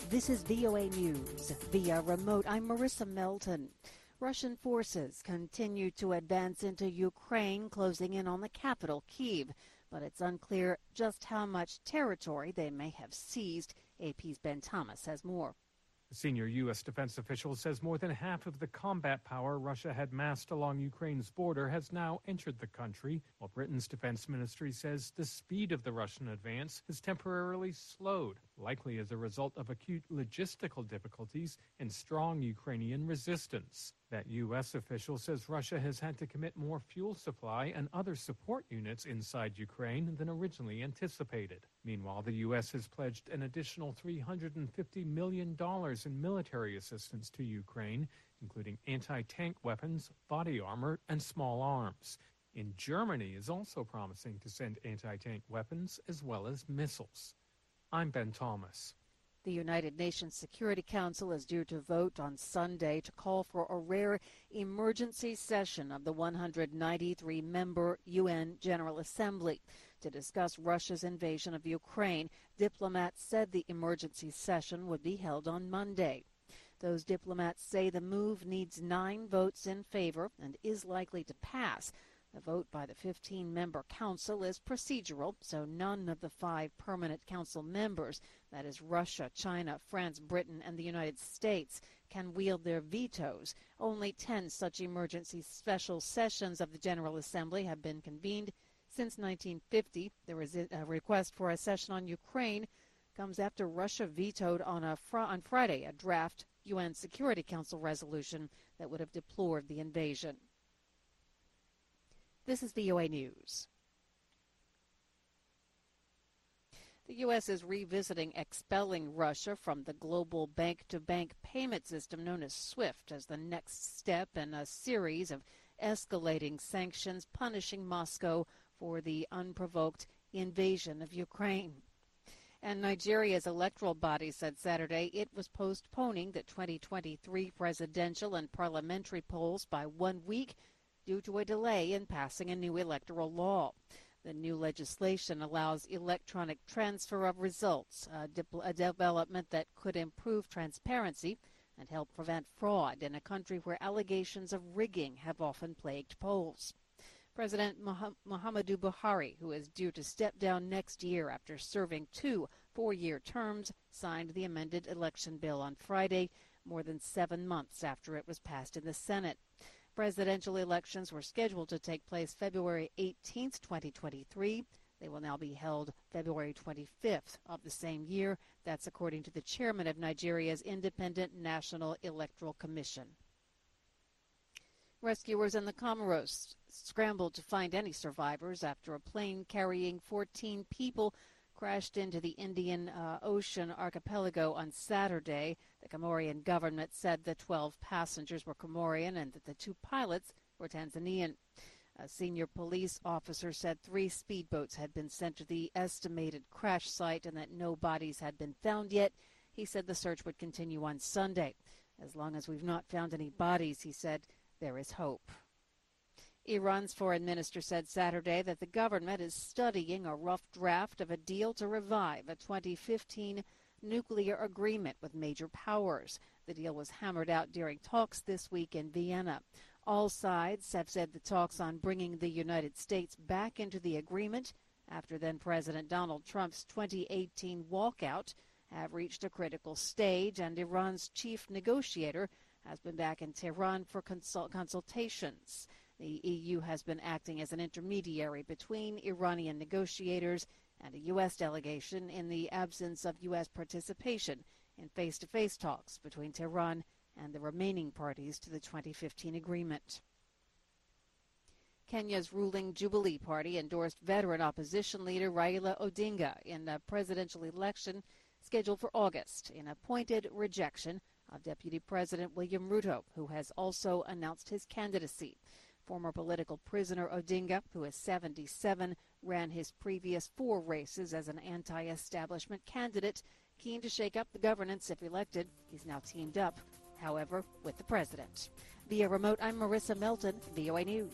This is VOA News. Via remote, I'm Marissa Melton. Russian forces continue to advance into Ukraine, closing in on the capital, Kyiv. But it's unclear just how much territory they may have seized. AP's Ben Thomas has more. A senior U.S. defense official says more than half of the combat power Russia had massed along Ukraine's border has now entered the country, while Britain's defense ministry says the speed of the Russian advance has temporarily slowed, likely as a result of acute logistical difficulties and strong Ukrainian resistance. That U.S. official says Russia has had to commit more fuel supply and other support units inside Ukraine than originally anticipated. Meanwhile, the U.S. has pledged an additional $350 million in military assistance to Ukraine, including anti-tank weapons, body armor, and small arms. And Germany is also promising to send anti-tank weapons as well as missiles. I'm Ben Thomas. The United Nations Security Council is due to vote on Sunday to call for a rare emergency session of the 193-member UN General Assembly to discuss Russia's invasion of Ukraine. Diplomats said the emergency session would be held on Monday. Those diplomats say the move needs 9 votes in favor and is likely to pass. The vote by the 15-member council is procedural, so none of the 5 permanent council members, that is Russia, China, France, Britain, and the United States, can wield their vetoes. Only 10 such emergency special sessions of the General Assembly have been convened since 1950. The request for a session on Ukraine comes after Russia vetoed on Friday a draft UN Security Council resolution that would have deplored the invasion. This is VOA News. The U.S. is revisiting expelling Russia from the global bank-to-bank payment system known as SWIFT as the next step in a series of escalating sanctions punishing Moscow for the unprovoked invasion of Ukraine. And Nigeria's electoral body said Saturday it was postponing the 2023 presidential and parliamentary polls by 1 week due to a delay in passing a new electoral law. The new legislation allows electronic transfer of results, a development that could improve transparency and help prevent fraud in a country where allegations of rigging have often plagued polls. President Muhammadu Buhari, who is due to step down next year after serving 2 4-year terms, signed the amended election bill on Friday, more than 7 months after it was passed in the Senate. Presidential elections were scheduled to take place February 18, 2023. They will now be held February 25th of the same year. That's according to the chairman of Nigeria's Independent National Electoral Commission. Rescuers in the Comoros scrambled to find any survivors after a plane carrying 14 people crashed into the Indian Ocean archipelago on Saturday. The Comorian government said the 12 passengers were Comorian and that the 2 pilots were Tanzanian. A senior police officer said 3 speedboats had been sent to the estimated crash site and that no bodies had been found yet. He said the search would continue on Sunday. As long as we've not found any bodies, he said, there is hope. Iran's foreign minister said Saturday that the government is studying a rough draft of a deal to revive a 2015 nuclear agreement with major powers. The deal was hammered out during talks this week in Vienna. All sides have said the talks on bringing the United States back into the agreement after then-President Donald Trump's 2018 walkout have reached a critical stage, and Iran's chief negotiator has been back in Tehran for consultations. The EU has been acting as an intermediary between Iranian negotiators and a U.S. delegation in the absence of U.S. participation in face-to-face talks between Tehran and the remaining parties to the 2015 agreement. Kenya's ruling Jubilee Party endorsed veteran opposition leader Raila Odinga in the presidential election scheduled for August in a pointed rejection of Deputy President William Ruto, who has also announced his candidacy. Former political prisoner Odinga, who is 77, ran his previous 4 races as an anti-establishment candidate. Keen to shake up the governance if elected, he's now teamed up, however, with the president. Via remote, I'm Marissa Melton, VOA News.